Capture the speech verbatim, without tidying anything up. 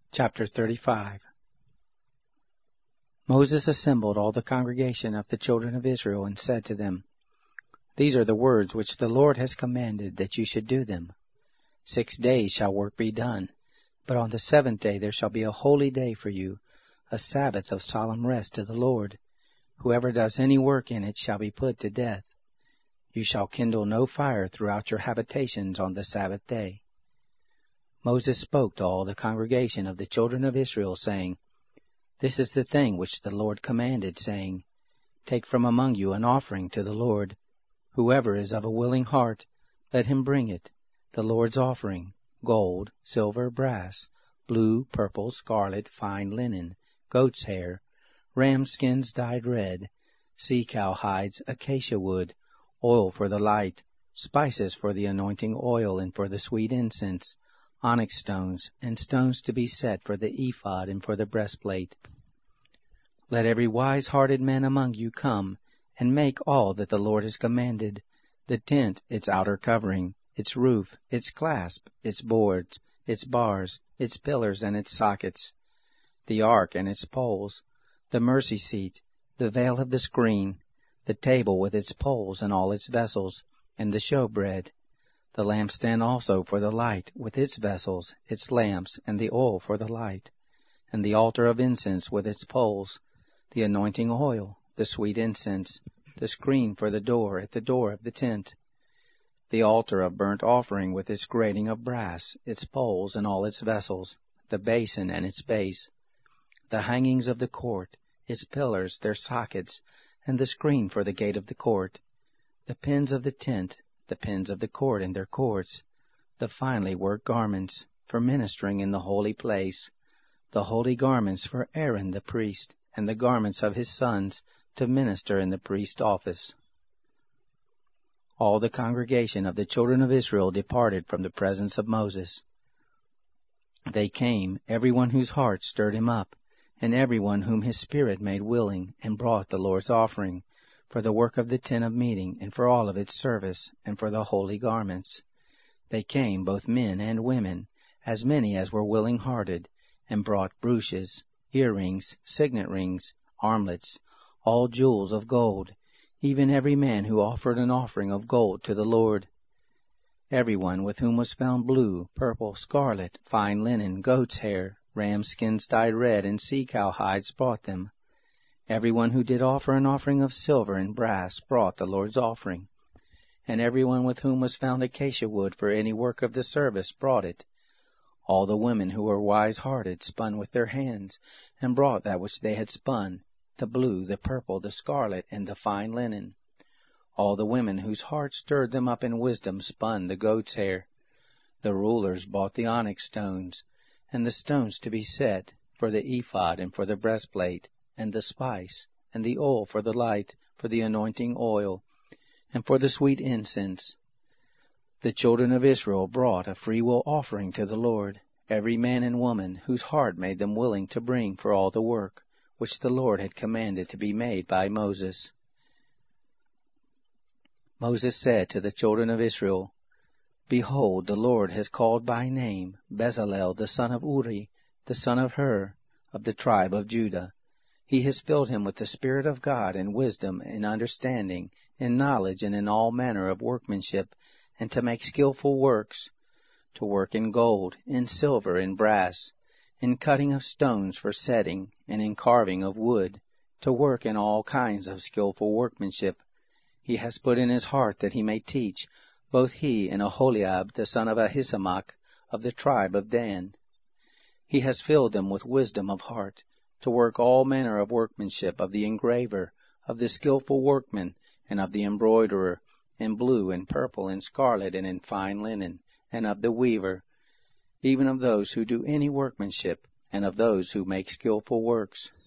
Chapter thirty-five. Moses assembled all the congregation of the children of Israel, and said to them, These are the words which the Lord has commanded, that you should do them. Six days shall work be done, but on the seventh day there shall be a holy day for you, a Sabbath of solemn rest to the Lord. Whoever does any work in it shall be put to death. You shall kindle no fire throughout your habitations on the Sabbath day. Moses spoke to all the congregation of the children of Israel, saying, This is the thing which the Lord commanded, saying, Take from among you an offering to the Lord. Whoever is of a willing heart, let him bring it, the Lord's offering, gold, silver, brass, blue, purple, scarlet, fine linen, goat's hair, ram skins dyed red, sea-cow hides, acacia wood, oil for the light, spices for the anointing oil and for the sweet incense, onyx stones, and stones to be set for the ephod and for the breastplate. Let every wise-hearted man among you come, and make all that the Lord has commanded, the tent, its outer covering, its roof, its clasp, its boards, its bars, its pillars and its sockets, the ark and its poles, the mercy seat, the veil of the screen, the table with its poles and all its vessels, and the showbread, the lampstand also for the light, with its vessels, its lamps, and the oil for the light, and the altar of incense with its poles, the anointing oil, the sweet incense, the screen for the door at the door of the tent, the altar of burnt offering with its grating of brass, its poles and all its vessels, the basin and its base, the hangings of the court, its pillars, their sockets, and the screen for the gate of the court, the pins of the tent, the pins of the court and their cords, the finely worked garments for ministering in the holy place, the holy garments for Aaron the priest, and the garments of his sons to minister in the priest's office. All the congregation of the children of Israel departed from the presence of Moses. They came, every one whose heart stirred him up, and every one whom his spirit made willing, and brought the Lord's offering, for the work of the tent of meeting, and for all of its service, and for the holy garments. They came, both men and women, as many as were willing-hearted, and brought brooches, earrings, signet rings, armlets, all jewels of gold, even every man who offered an offering of gold to the Lord. Every one with whom was found blue, purple, scarlet, fine linen, goat's hair, ram skins dyed red, and sea-cow hides brought them. Every one who did offer an offering of silver and brass brought the Lord's offering. And every one with whom was found acacia wood for any work of the service brought it. All the women who were wise-hearted spun with their hands, and brought that which they had spun, the blue, the purple, the scarlet, and the fine linen. All the women whose hearts stirred them up in wisdom spun the goat's hair. The rulers bought the onyx stones, and the stones to be set, for the ephod and for the breastplate, and the spice, and the oil for the light, for the anointing oil, and for the sweet incense. The children of Israel brought a freewill offering to the Lord, every man and woman whose heart made them willing to bring for all the work which the Lord had commanded to be made by Moses. Moses said to the children of Israel, Behold, the Lord has called by name Bezalel the son of Uri, the son of Hur, of the tribe of Judah. He has filled him with the Spirit of God in wisdom, in understanding, in knowledge, and in all manner of workmanship, and to make skillful works, to work in gold, in silver, in brass, in cutting of stones for setting, and in carving of wood, to work in all kinds of skillful workmanship. He has put in his heart that he may teach, both he and Aholiab the son of Ahisamach, of the tribe of Dan. He has filled them with wisdom of heart, to work all manner of workmanship, of the engraver, of the skillful workman, and of the embroiderer, in blue and purple and scarlet and in fine linen, and of the weaver, even of those who do any workmanship, and of those who make skillful works.